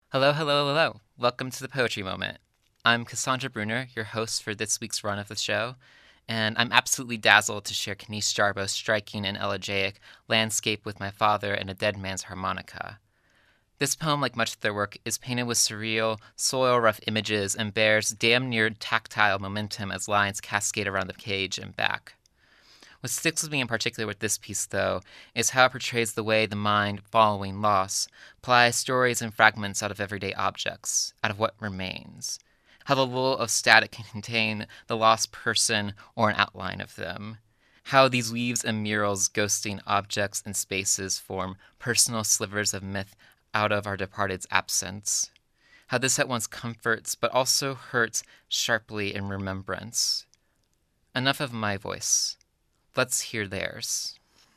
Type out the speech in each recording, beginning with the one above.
Hello, hello, hello. Welcome to the Poetry Moment. I'm Cassandra Bruner, your host for this week's run of the show, and I'm absolutely dazzled to share Kanice Jarbo's striking and elegiac landscape with my father and a dead man's harmonica. This poem, like much of their work, is painted with surreal, soil-rough images and bears damn near tactile momentum as lines cascade around the cage and back. What sticks with me in particular with this piece, though, is how it portrays the way the mind, following loss, plies stories and fragments out of everyday objects, out of what remains. How the lull of static can contain the lost person or an outline of them. How these weaves and murals ghosting objects and spaces form personal slivers of myth out of our departed's absence. How this at once comforts but also hurts sharply in remembrance. Enough of my voice. Let's hear theirs.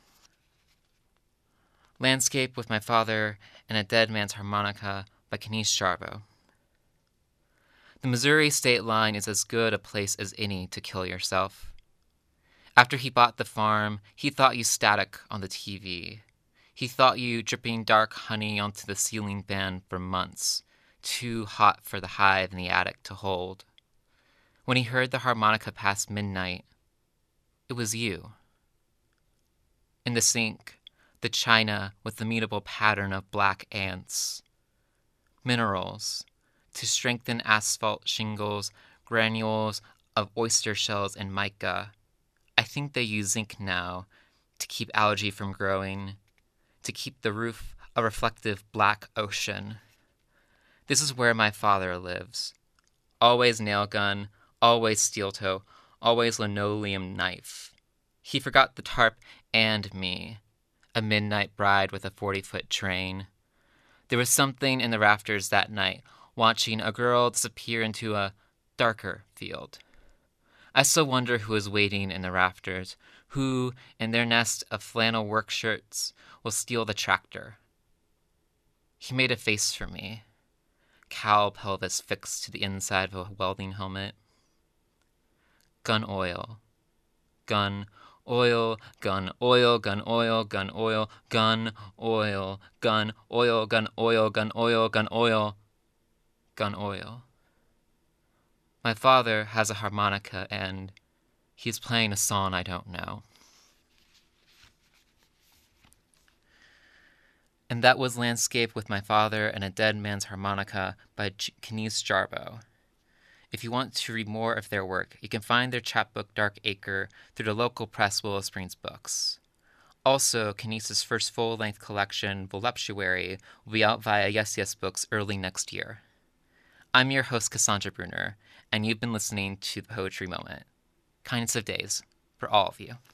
Landscape with My Father and a Dead Man's Harmonica by Kanice Jarbo. The Missouri state line is as good a place as any to kill yourself. After he bought the farm, he thought you static on the TV. He thought you dripping dark honey onto the ceiling fan for months, too hot for the hive in the attic to hold. When he heard the harmonica past midnight, it was you. In the sink, the china with the mutable pattern of black ants. Minerals, to strengthen asphalt shingles, granules of oyster shells and mica. I think they use zinc now to keep algae from growing, to keep the roof a reflective black ocean. This is where my father lives. Always nail gun, always steel toe, always linoleum knife. He forgot the tarp and me, a midnight bride with a 40-foot train. There was something in the rafters that night, watching a girl disappear into a darker field. I still wonder who is waiting in the rafters, who, in their nest of flannel work shirts, will steal the tractor. He made a face for me, cowl pelvis fixed to the inside of a welding helmet. Gun oil. Gun oil, gun oil, gun oil, gun oil, gun oil, gun oil, gun oil, gun oil, gun oil, gun oil. My father has a harmonica and he's playing a song I don't know. And that was Landscape with My Father and a Dead Man's Harmonica by Kanice Jarbo. If you want to read more of their work, you can find their chapbook Dark Acre through the local press Willow Springs Books. Also, Kanice's first full-length collection, Voluptuary, will be out via Yes Yes Books early next year. I'm your host, Cassandra Bruner, and you've been listening to The Poetry Moment. Kindness of days for all of you.